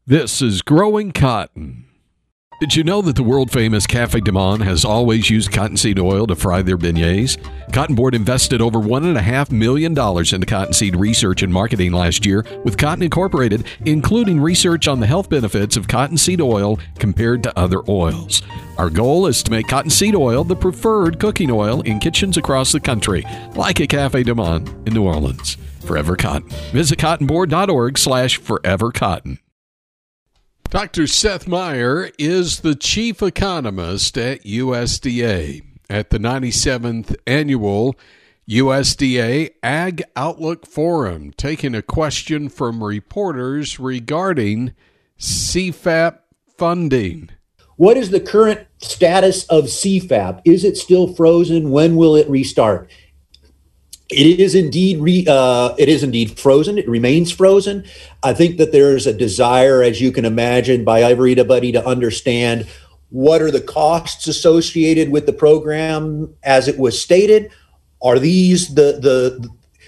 This is Growing Cotton. Did you know that the world-famous Cafe Du Monde has always used cottonseed oil to fry their beignets? Cotton Board invested over $1.5 million into cottonseed research and marketing last year with Cotton Incorporated, including research on the health benefits of cottonseed oil compared to other oils. Our goal is to make cottonseed oil the preferred cooking oil in kitchens across the country, like a Cafe Du Monde in New Orleans. Forever Cotton. Visit cottonboard.org/forevercotton. Dr. Seth Meyer is the chief economist at USDA at the 97th Annual USDA Ag Outlook Forum, taking a question from reporters regarding CFAP funding. What is the current status of CFAP? Is it still frozen? When will it restart? It is indeed frozen. It remains frozen. I think that there's a desire, as you can imagine, by everybody to understand what are the costs associated with the program as it was stated. Are these an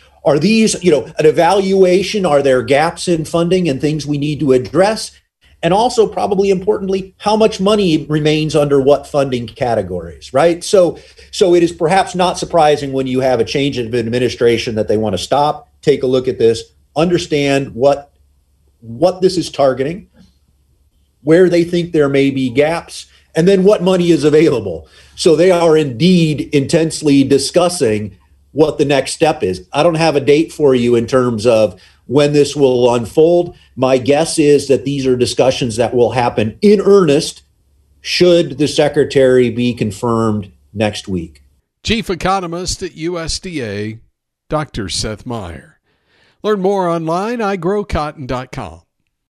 evaluation? Are there gaps in funding and things we need to address? And also, probably importantly, how much money remains under what funding categories, right? So it is perhaps not surprising when you have a change of administration that they want to stop, take a look at this, understand what this is targeting, where they think there may be gaps, and then what money is available. So they are indeed intensely discussing what the next step is. I don't have a date for you in terms of when this will unfold. My guess is that these are discussions that will happen in earnest should the secretary be confirmed next week. Chief Economist at USDA, Dr. Seth Meyer. Learn more online, igrowcotton.com.